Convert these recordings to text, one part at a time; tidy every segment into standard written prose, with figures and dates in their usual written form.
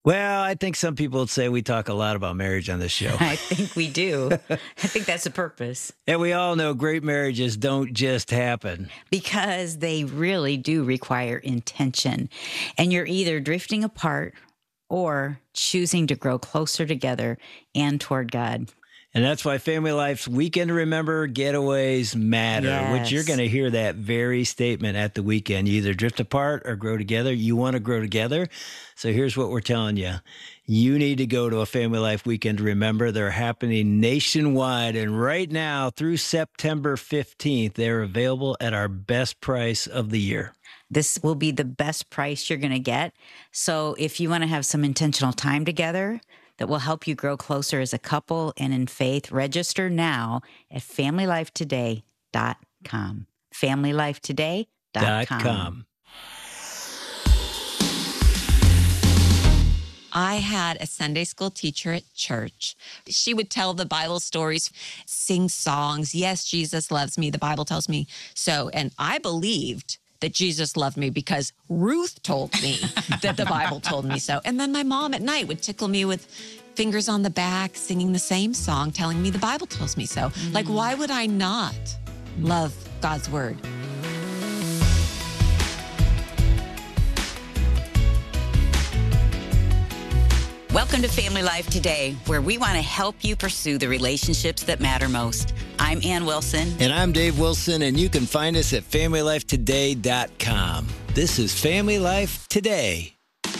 Well, I think some people would say we talk a lot about marriage on this show. I think we do. I think that's the purpose. And we all know great marriages don't just happen. Because they really do require intention. And you're either drifting apart or choosing to grow closer together and toward God. And that's why Family Life's Weekend to Remember getaways matter, which you're going to hear that very statement at the weekend. You either drift apart or grow together. You want to grow together. So here's what we're telling you. You need to go to a Family Life Weekend to Remember. They're happening nationwide. And right now through September 15th, they're available at our best price of the year. This will be the best price you're going to get. So if you want to have some intentional time together that will help you grow closer as a couple and in faith, register now at FamilyLifeToday.com. FamilyLifeToday.com. I had a Sunday school teacher at church. She would tell the Bible stories, sing songs. Yes, Jesus loves me. The Bible tells me so. And I believed that Jesus loved me because Ruth told me that the Bible told me so. And then my mom at night would tickle me with fingers on the back, singing the same song, telling me the Bible tells me so. Like, why would I not love God's word? Welcome to Family Life Today, where we want to help you pursue the relationships that matter most. I'm Ann Wilson. And I'm Dave Wilson, and you can find us at FamilyLifeToday.com. This is Family Life Today.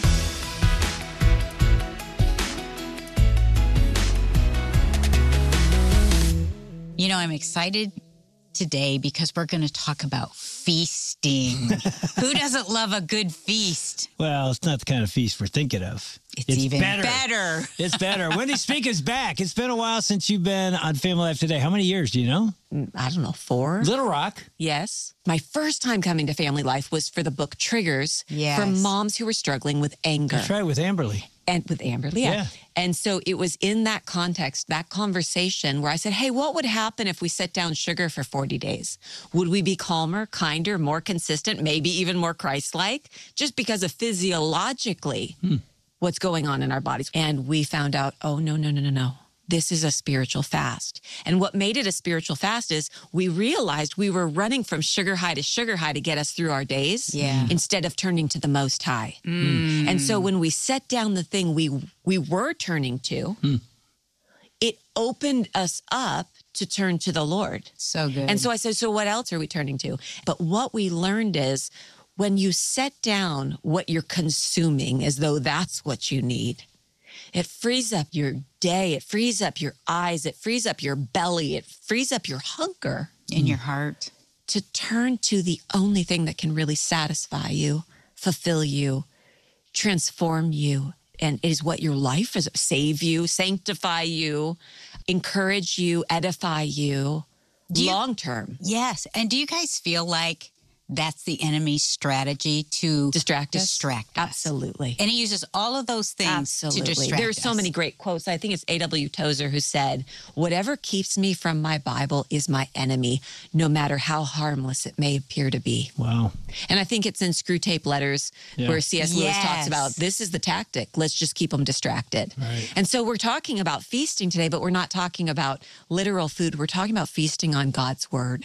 You know, I'm excited today because we're going to talk about feasting. Who doesn't love a good feast? Well, it's not the kind of feast we're thinking of. It's even better. It's better. Wendy Speak is back. It's been a while since you've been on Family Life Today. How many years, do you know? I don't know, 4? Little Rock. Yes. My first time coming to Family Life was for the book Triggers for moms who were struggling with anger. That's right, with Amberly. And with Amberly, yeah. And so it was in that context, that conversation where I said, hey, what would happen if we set down sugar for 40 days? Would we be calmer, kinder, more consistent, maybe even more Christ-like? Just because of physiologically what's going on in our bodies. And we found out, oh, no. This is a spiritual fast. And what made it a spiritual fast is we realized we were running from sugar high to get us through our days instead of turning to the Most High. And so when we set down the thing we were turning to, it opened us up to turn to the Lord. So good. And so I said, so what else are we turning to? But what we learned is when you set down what you're consuming as though that's what you need, it frees up your day. It frees up your eyes. It frees up your belly. It frees up your hunger. In your heart. To turn to the only thing that can really satisfy you, fulfill you, transform you. And it is what your life is. Save you, sanctify you, encourage you, edify you, long term. Yes. And do you guys feel like that's the enemy's strategy to distract us? Absolutely. And he uses all of those things to distract us. There's so many great quotes. I think it's A.W. Tozer who said, whatever keeps me from my Bible is my enemy, no matter how harmless it may appear to be. Wow. And I think it's in Screw Tape Letters where C.S. Lewis talks about this is the tactic. Let's just keep them distracted. Right. And so we're talking about feasting today, but we're not talking about literal food. We're talking about feasting on God's word.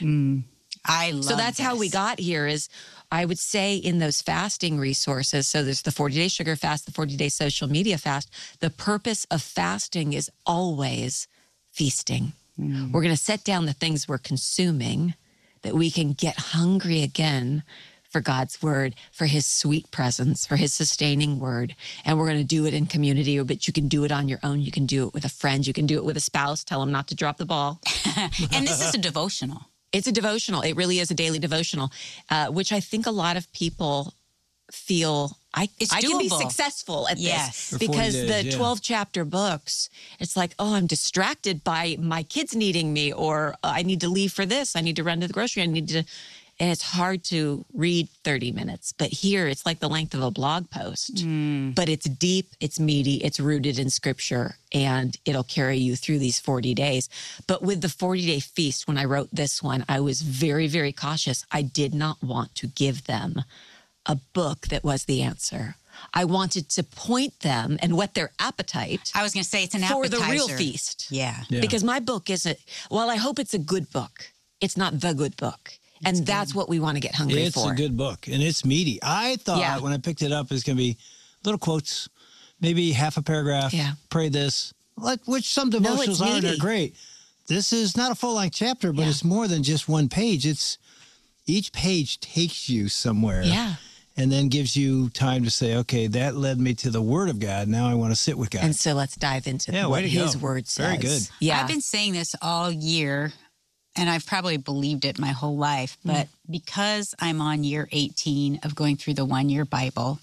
I love So that's how we got here is, I would say, in those fasting resources. So there's the 40-day sugar fast, the 40-day social media fast. The purpose of fasting is always feasting. We're going to set down the things we're consuming that we can get hungry again for God's word, for his sweet presence, for his sustaining word. And we're going to do it in community, but you can do it on your own. You can do it with a friend. You can do it with a spouse. Tell them not to drop the ball. And this is a devotional. It's a devotional. It really is a daily devotional, which I think a lot of people feel I can be successful at this because the 12-chapter books, it's like, oh, I'm distracted by my kids needing me, or I need to leave for this. I need to run to the grocery. And it's hard to read 30 minutes. But here, it's like the length of a blog post. But it's deep, it's meaty, it's rooted in scripture, and it'll carry you through these 40 days. But with the 40-day feast, when I wrote this one, I was very, very cautious. I did not want to give them a book that was the answer. I wanted to point them and whet their appetite. I was going to say it's an for appetizer. the real feast. Yeah. Because my book isn't, while I hope it's a good book, it's not the good book. And that's what we want to get hungry for. It's a good book, and it's meaty. I thought when I picked it up, it's going to be little quotes, maybe half a paragraph, pray this, which some devotionals are, and they're great. This is not a full-length chapter, but it's more than just one page. Each page takes you somewhere. Yeah. And then gives you time to say, okay, that led me to the Word of God. Now I want to sit with God. And so let's dive into what His Word says. Very good. Yeah. I've been saying this all year, and I've probably believed it my whole life. But because I'm on year 18 of going through the 1-year Bible,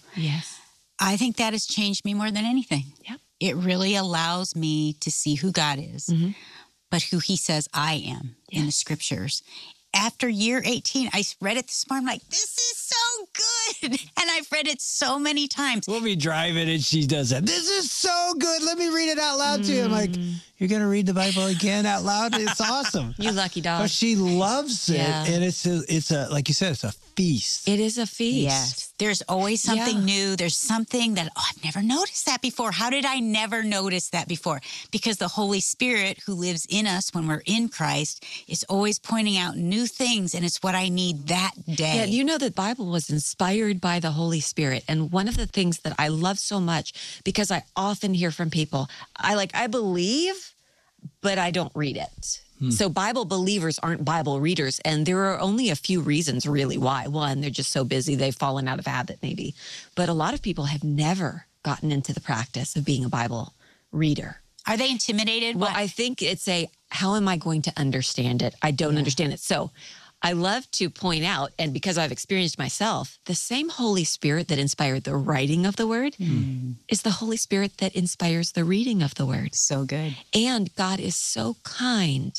I think that has changed me more than anything. Yep. It really allows me to see who God is, but who He says I am in the Scriptures. After year 18, I read it this morning. I'm like, this is so good. And I've read it so many times. We'll be driving and she does that. This is so good. Let me read it out loud to you. I'm like, you're going to read the Bible again out loud? It's awesome. You lucky dog. But she loves it. And it's a, like you said, it's a feast. It is a feast. Yes. There's always something new. There's something that, I've never noticed that before. How did I never notice that before? Because the Holy Spirit who lives in us when we're in Christ is always pointing out new things, and it's what I need that day. Yeah, you know the Bible was inspired by the Holy Spirit. And one of the things that I love so much, because I often hear from people, I believe, but I don't read it. So Bible believers aren't Bible readers. And there are only a few reasons really why. One, they're just so busy, they've fallen out of habit maybe. But a lot of people have never gotten into the practice of being a Bible reader. Are they intimidated? Well, I think it's how am I going to understand it? I don't understand it. So I love to point out, and because I've experienced myself, the same Holy Spirit that inspired the writing of the Word is the Holy Spirit that inspires the reading of the Word. So good. And God is so kind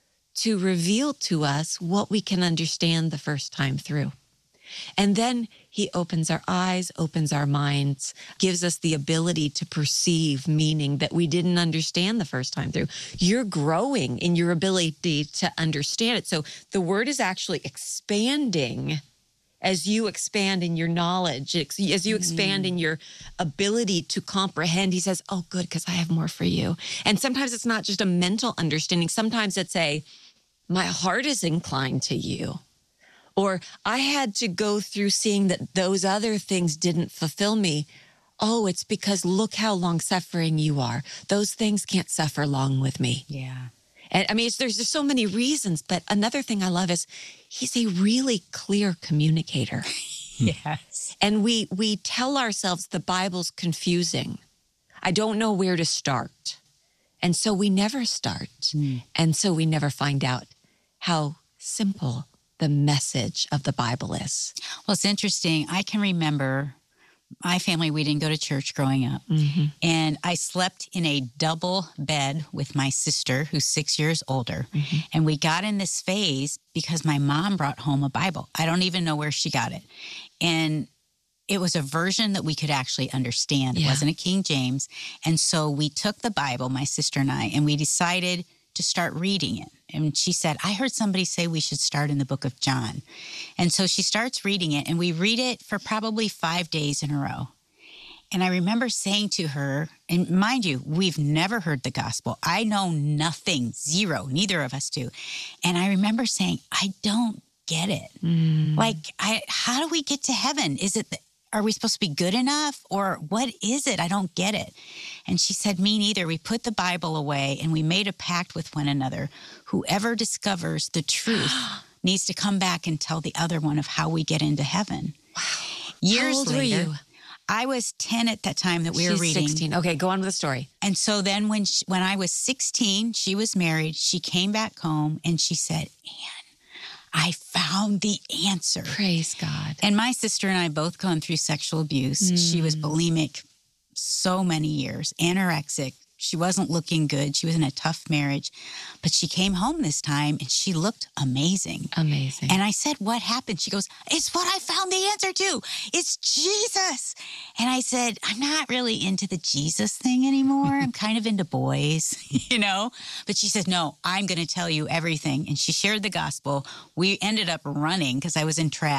to reveal to us what we can understand the first time through. And then He opens our eyes, opens our minds, gives us the ability to perceive meaning that we didn't understand the first time through. You're growing in your ability to understand it. So the Word is actually expanding as you expand in your knowledge, as you expand in your ability to comprehend. He says, oh, good, because I have more for you. And sometimes it's not just a mental understanding. Sometimes it's my heart is inclined to you. Or I had to go through seeing that those other things didn't fulfill me. Oh, it's because look how long-suffering you are. Those things can't suffer long with me. Yeah. And I mean, there's just so many reasons. But another thing I love is He's a really clear communicator. Yes. And we tell ourselves the Bible's confusing. I don't know where to start. And so we never start. And so we never find out how simple the message of the Bible is. Well, it's interesting. I can remember my family, we didn't go to church growing up. And I slept in a double bed with my sister, who's 6 years older. And we got in this phase because my mom brought home a Bible. I don't even know where she got it. And it was a version that we could actually understand. It wasn't a King James. And so we took the Bible, my sister and I, and we decided to start reading it. And she said, I heard somebody say we should start in the book of John. And so she starts reading it, and we read it for probably 5 days in a row. And I remember saying to her, and mind you, we've never heard the gospel. I know nothing, zero, neither of us do. And I remember saying, I don't get it. How do we get to heaven? Are we supposed to be good enough, or what is it? I don't get it. And she said, me neither. We put the Bible away and we made a pact with one another. Whoever discovers the truth needs to come back and tell the other one of how we get into heaven. Wow. Years How old later, were you? I was 10 at that time that we were reading. 16. Okay, go on with the story. And so then when I was 16, she was married. She came back home and she said, Ann, I found the answer. Praise God. And my sister and I both gone through sexual abuse. She was bulimic so many years, anorexic. She wasn't looking good. She was in a tough marriage. But she came home this time and she looked amazing. Amazing. And I said, what happened? She goes, it's what I found the answer to. It's Jesus. And I said, I'm not really into the Jesus thing anymore. I'm kind of into boys, But she said, no, I'm going to tell you everything. And she shared the gospel. We ended up running because I was in track.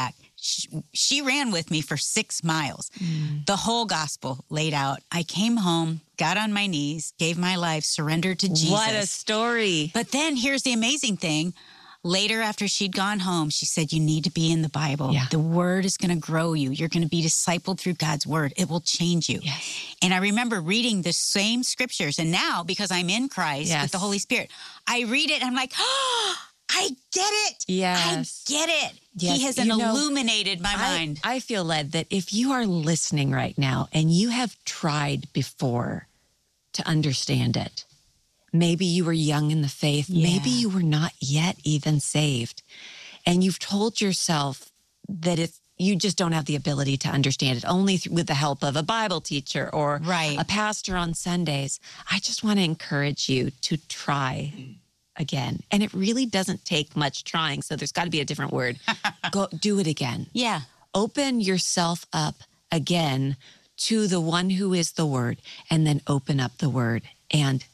She ran with me for 6 miles. The whole gospel laid out. I came home, got on my knees, gave my life, surrendered to Jesus. What a story. But then here's the amazing thing. Later, after she'd gone home, she said, you need to be in the Bible. Yeah. The word is going to grow you. You're going to be discipled through God's word. It will change you. Yes. And I remember reading the same scriptures. And now, because I'm in Christ with the Holy Spirit, I read it and I'm like, oh, I get it. Yes. I get it. Yes. He has illuminated my mind. I feel led that if you are listening right now and you have tried before to understand it, maybe you were young in the faith. Yeah. Maybe you were not yet even saved. And you've told yourself that you just don't have the ability to understand it, only with the help of a Bible teacher or a pastor on Sundays. I just want to encourage you to try again. And it really doesn't take much trying. So there's got to be a different word. Go do it again. Yeah. Open yourself up again to the one who is the word, and then open up the word. And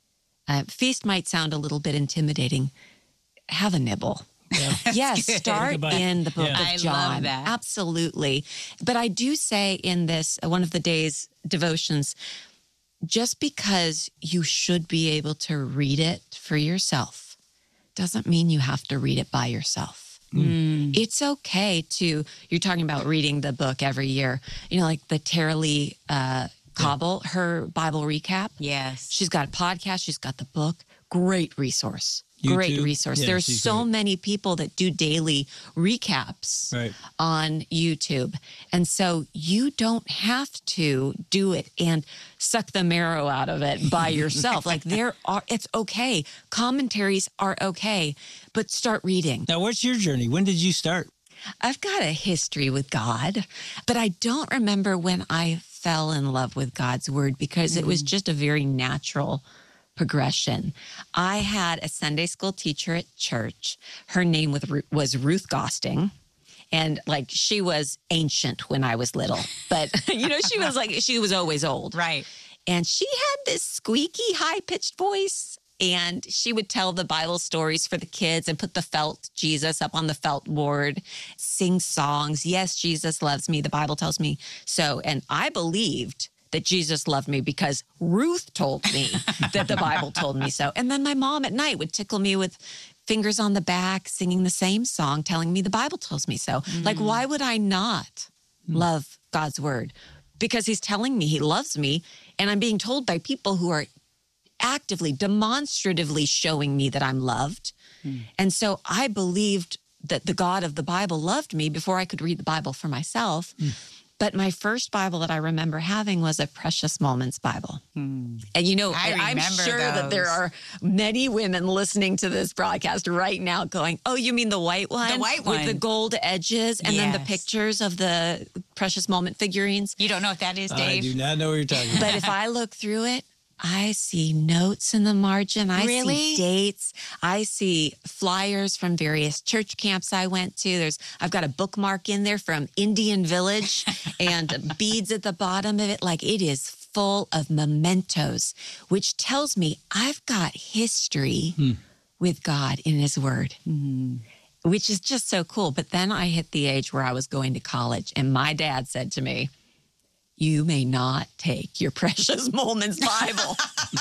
feast might sound a little bit intimidating. Have a nibble. Yeah. Yes, start in the book of John. I love that. Absolutely. But I do say in this, one of the day's devotions, just because you should be able to read it for yourself doesn't mean you have to read it by yourself. It's okay you're talking about reading the book every year, like the Tara Lee Cobble, her Bible recap. Yes. She's got a podcast. She's got the book. Great resource. YouTube. Great resource. Yeah, There's so many people that do daily recaps on YouTube. And so you don't have to do it and suck the marrow out of it by yourself. It's okay. Commentaries are okay, but start reading. Now, what's your journey? When did you start? I've got a history with God, but I don't remember when I fell in love with God's word because it was just a very natural progression. I had a Sunday school teacher at church. Her name was Ruth Gosting. And she was ancient when I was little, but she was always old. Right. And she had this squeaky, high-pitched voice. And she would tell the Bible stories for the kids and put the felt Jesus up on the felt board, sing songs. Yes, Jesus loves me. The Bible tells me so. And I believed that Jesus loved me because Ruth told me that the Bible told me so. And then my mom at night would tickle me with fingers on the back, singing the same song, telling me the Bible tells me so. Why would I not love God's word? Because he's telling me he loves me, and I'm being told by people who are actively, demonstratively showing me that I'm loved. And so I believed that the God of the Bible loved me before I could read the Bible for myself. But my first Bible that I remember having was a Precious Moments Bible. And I'm sure that there are many women listening to this broadcast right now going, oh, you mean the white one? The white one. With the gold edges and then the pictures of the Precious Moment figurines. You don't know what that is, Dave? I do not know what you're talking about. But if I look through it, I see notes in the margin. I see dates. I see flyers from various church camps I went to. I've got a bookmark in there from Indian Village and beads at the bottom of it. It is full of mementos, which tells me I've got history with God in his word, which is just so cool. But then I hit the age where I was going to college, and my dad said to me, you may not take your Precious Moments Bible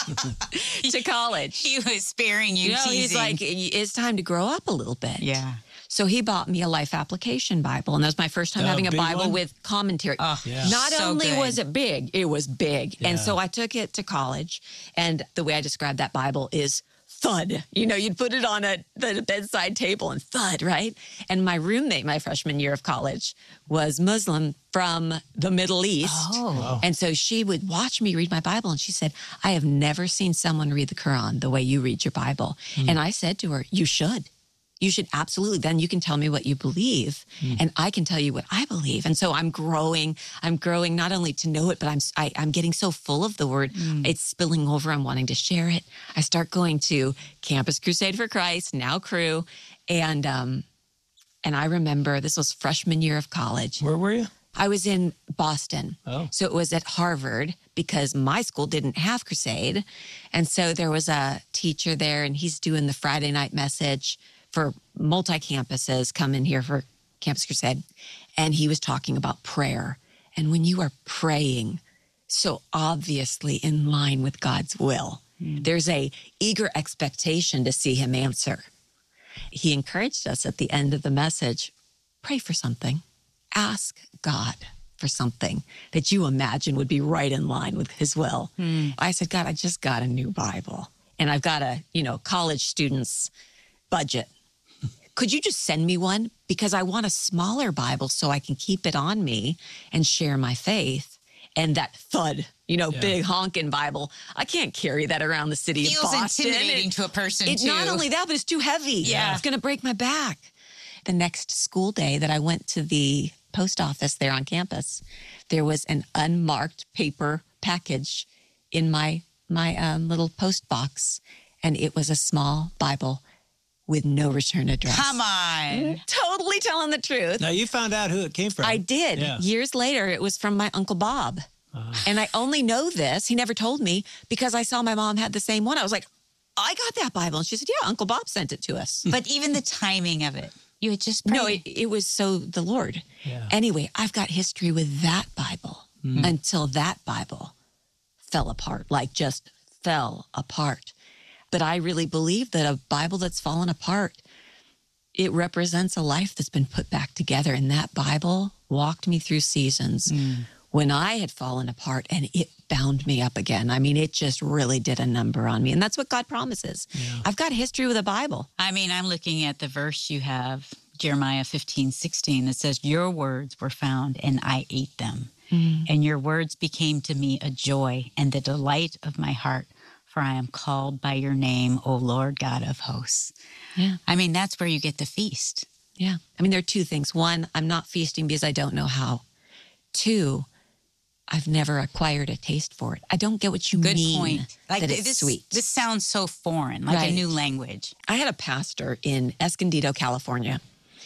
to college. He was sparing you, teasing. He's like, it's time to grow up a little bit. Yeah. So he bought me a Life Application Bible, and that was my first time having a Bible one? With commentary. Not only was it big, it was big. Yeah. And so I took it to college, and the way I describe that Bible is thud. You'd put it on the bedside table and thud, right? And my roommate, my freshman year of college, was Muslim from the Middle East. Oh. Wow. And so she would watch me read my Bible, and she said, I have never seen someone read the Quran the way you read your Bible. And I said to her, you should. You should absolutely. Then you can tell me what you believe, and I can tell you what I believe. And so I'm growing not only to know it, but I'm getting so full of the word. It's spilling over. I'm wanting to share it. I start going to Campus Crusade for Christ, now Cru, and I remember this was freshman year of college. Where were you? I was in Boston. Oh. So it was at Harvard because my school didn't have Crusade. And so there was a teacher there, and he's doing the Friday night message for multi-campuses, come in here for Campus Crusade, and he was talking about prayer. And when you are praying so obviously in line with God's will, there's a eager expectation to see him answer. He encouraged us at the end of the message, pray for something. Ask God for something that you imagine would be right in line with his will. I said, God, I just got a new Bible and I've got a, college student's budget. Could you just send me one? Because I want a smaller Bible so I can keep it on me and share my faith. And that thud, big honking Bible, I can't carry that around the city of Boston. Feels intimidating to a person, too. Not only that, but it's too heavy. Yeah. It's going to break my back. The next school day that I went to the post office there on campus, there was an unmarked paper package in my little post box, and it was a small Bible with no return address. Come on. Totally telling the truth. Now, you found out who it came from. I did. Yeah. Years later, it was from my Uncle Bob. And I only know this, he never told me, because I saw my mom had the same one. I was like, I got that Bible. And she said, yeah, Uncle Bob sent it to us. But even the timing of it, you had just prayed. No, it was so the Lord. Yeah. Anyway, I've got history with that Bible until that Bible fell apart, like just fell apart. But I really believe that a Bible that's fallen apart, it represents a life that's been put back together. And that Bible walked me through seasons when I had fallen apart, and it bound me up again. I mean, it just really did a number on me. And that's what God promises. Yeah. I've got history with the Bible. I mean, I'm looking at the verse you have, Jeremiah 15:16, that says, your words were found and I ate them. And your words became to me a joy and the delight of my heart. For I am called by your name, O Lord God of hosts. Yeah. I mean, that's where you get the feast. Yeah. I mean, there are two things. One, I'm not feasting because I don't know how. Two, I've never acquired a taste for it. I don't get what you mean. Good point. Like that it's sweet. This sounds so foreign, like a new language. I had a pastor in Escondido, California,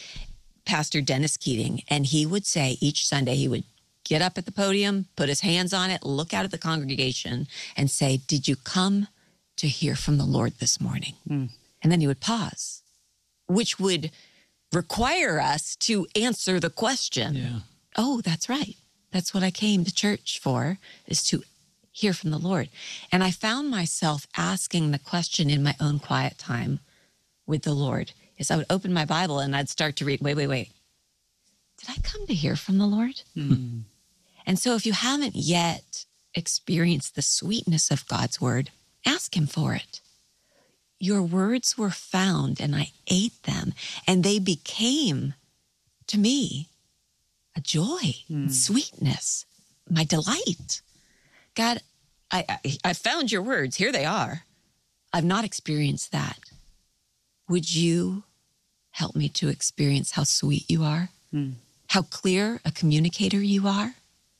Pastor Dennis Keating, and he would say each Sunday he would get up at the podium, put his hands on it, look out at the congregation and say, did you come to hear from the Lord this morning? And then he would pause, which would require us to answer the question. Yeah. Oh, that's right. That's what I came to church for, is to hear from the Lord. And I found myself asking the question in my own quiet time with the Lord, is I would open my Bible and I'd start to read, wait. Did I come to hear from the Lord? And so if you haven't yet experienced the sweetness of God's word, ask him for it. Your words were found and I ate them, and they became to me a joy, sweetness, my delight. God, I found your words. Here they are. I've not experienced that. Would you help me to experience how sweet you are, how clear a communicator you are,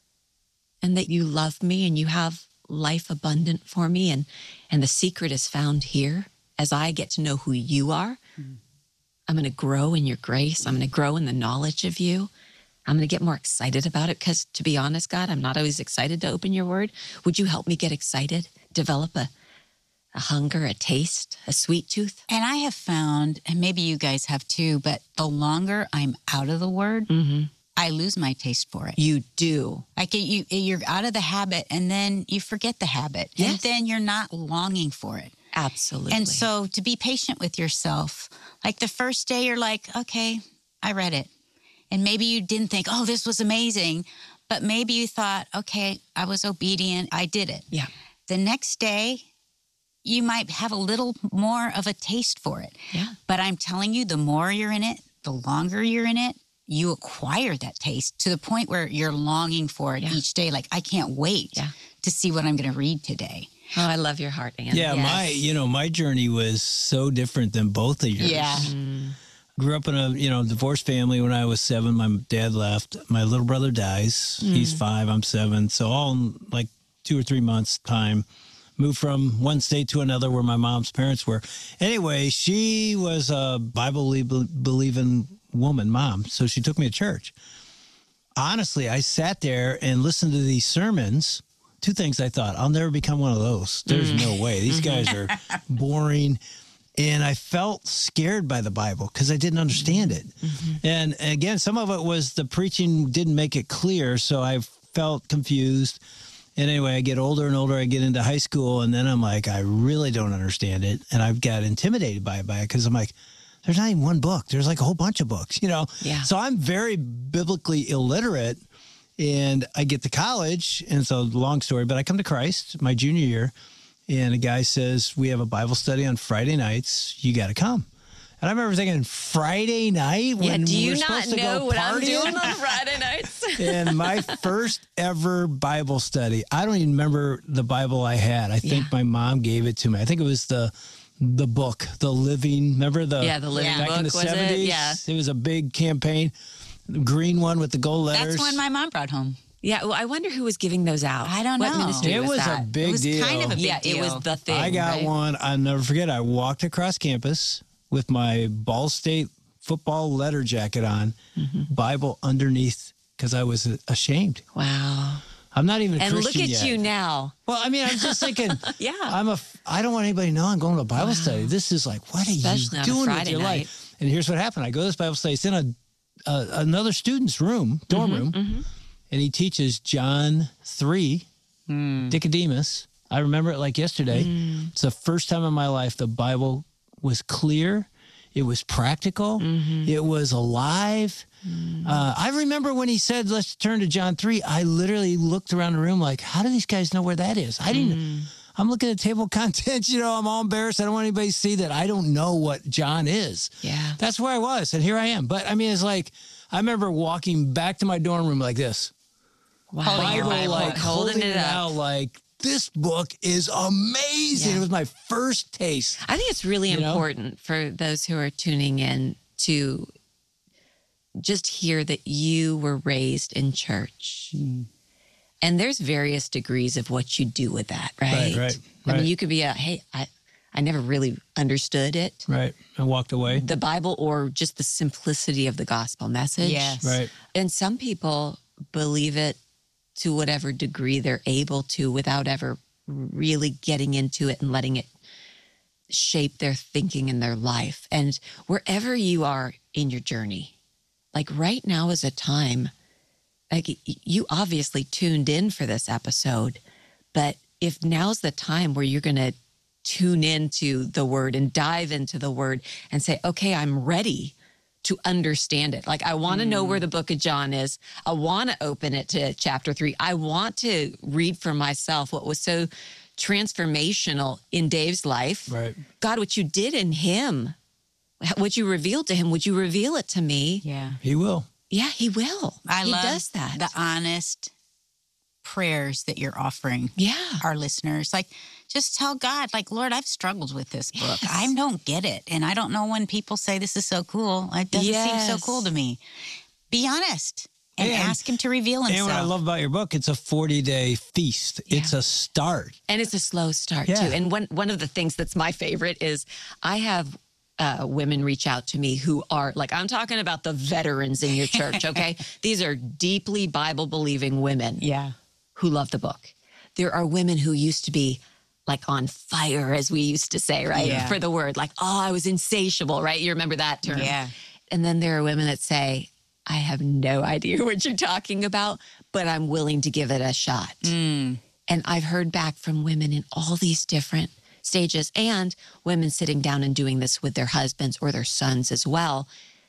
and that you love me and you have life abundant for me, and the secret is found here as I get to know who you are. I'm going to grow in your grace. I'm going to grow in the knowledge of you. I'm going to get more excited about it because, to be honest, God, I'm not always excited to open your word. Would you help me get excited, develop a hunger, a taste, a sweet tooth? And I have found, and maybe you guys have too, but the longer I'm out of the word, I lose my taste for it. You do. Like you're out of the habit, and then you forget the habit. Yes. And then you're not longing for it. Absolutely. And so to be patient with yourself, like the first day you're like, okay, I read it. And maybe you didn't think, oh, this was amazing. But maybe you thought, okay, I was obedient. I did it. Yeah. The next day, you might have a little more of a taste for it. Yeah. But I'm telling you, the more you're in it, the longer you're in it, you acquire that taste to the point where you're longing for it each day. Like, I can't wait to see what I'm going to read today. Oh, I love your heart, Ann. Yeah, yes. my journey was so different than both of yours. Yeah. Grew up in a, divorced family when I was 7. My dad left. My little brother dies. He's 5, I'm 7. So all in like 2 or 3 months time. Moved from one state to another where my mom's parents were. Anyway, she was a Bible-believing mom. So she took me to church. Honestly, I sat there and listened to these sermons. 2 things I thought, I'll never become one of those. There's no way. These guys are boring. And I felt scared by the Bible because I didn't understand it. And again, some of it was the preaching didn't make it clear, so I felt confused. And anyway, I get older and older. I get into high school, and then I'm like, I really don't understand it. And I've got intimidated by it because I'm like, there's not even one book. There's like a whole bunch of books, Yeah. So I'm very biblically illiterate, and I get to college, and it's a long story, but I come to Christ my junior year, and a guy says, we have a Bible study on Friday nights. You got to come. And I remember thinking, Friday night? When do you we're not supposed to know go what I'm partying? doing on Friday nights? And my first ever Bible study, I don't even remember the Bible I had. I think my mom gave it to me. I think it was the book, The Living. Remember the Living back book, in the was 70s? it? Yeah. It was a big campaign. The green one with the gold letters. That's one my mom brought home. Yeah, well, I wonder who was giving those out. I don't What know. ministry It was that? a big It was deal. kind of a big deal. It was the thing. I got right? one. I'll never forget. I walked across campus with my Ball State football letter jacket on, Bible underneath, because I was ashamed. Wow. I'm not even a And Christian look at yet. you now. Well, I mean, I'm just thinking, Yeah. I don't want anybody to know I'm going to a Bible study. This is like, what are Especially on you a doing with Friday your night. life? And here's what happened. I go to this Bible study. It's in another student's room, dorm room, and he teaches John 3, Nicodemus. I remember it like yesterday. It's the first time in my life the Bible was clear. It was practical. It was alive. I remember when he said, let's turn to John 3, I literally looked around the room like, how do these guys know where that is? I didn't. I'm looking at table of contents, I'm all embarrassed. I don't want anybody to see that I don't know what John is. Yeah. That's where I was, and here I am. But I mean, it's like, I remember walking back to my dorm room like this. Wow. Holding your Bible, like holding it up. out like, this book is amazing. Yeah. It was my first taste. I think it's really important for those who are tuning in to just hear that you were raised in church. And there's various degrees of what you do with that, right? Right. I mean, you could be I never really understood it. Right. And walked away. The Bible, or just the simplicity of the gospel message. Yes. Right. And some people believe it to whatever degree they're able to without ever really getting into it and letting it shape their thinking and their life. And wherever you are in your journey, like right now is a time, like you obviously tuned in for this episode, but if now's the time where you're going to tune into the word and dive into the word and say, okay, I'm ready to understand it. Like, I want to know where the book of John is. I want to open it to chapter 3. I want to read for myself what was so transformational in Dave's life. Right. God, what you did in him, what you revealed to him, would you reveal it to me? Yeah. He will. Yeah, he will. He does that. The honest prayers that you're offering our listeners. Like, just tell God, like, Lord, I've struggled with this book. Yes. I don't get it. And I don't know when people say this is so cool. It doesn't seem so cool to me. Be honest and ask him to reveal himself. And what I love about your book, it's a 40-day feast. Yeah. It's a start. And it's a slow start, Yeah. too. And one of the things that's my favorite is I have women reach out to me who are, like, I'm talking about the veterans in your church, okay? These are deeply Bible-believing women who love the book. There are women who used to be like on fire, as we used to say, right? Yeah. For the word, like, oh, I was insatiable, right? You remember that term? Yeah. And then there are women that say, I have no idea what you're talking about, but I'm willing to give it a shot. And I've heard back from women in all these different stages, and women sitting down and doing this with their husbands or their sons as well.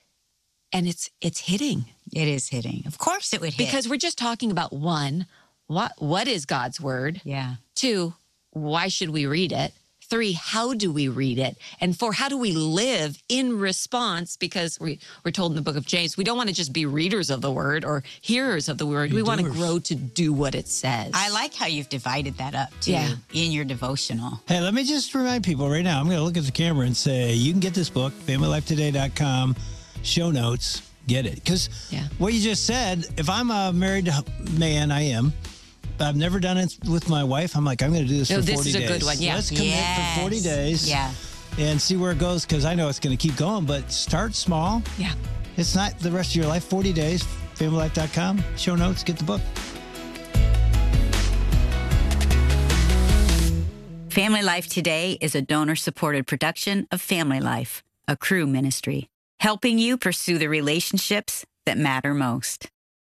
And it's hitting. It is hitting. Of course it would hit. Because we're just talking about, one, what is God's word? Yeah. 2, why should we read it? 3, how do we read it? And 4, how do we live in response? Because we're told in the book of James, we don't want to just be readers of the word or hearers of the word. We want to grow to do what it says. I like how you've divided that up, too, Yeah. in your devotional. Hey, let me just remind people right now, I'm going to look at the camera and say, you can get this book, familylifetoday.com, show notes, get it. Because what you just said, if I'm a married man, I am. I've never done it with my wife. I'm like, I'm going to do this for 40 days. This is a good one, yeah. Let's commit for 40 days. Yeah. And see where it goes, because I know it's going to keep going, but start small. Yeah. It's not the rest of your life. 40 days, familylife.com, show notes, get the book. Family Life Today is a donor-supported production of Family Life, a Cru ministry, helping you pursue the relationships that matter most.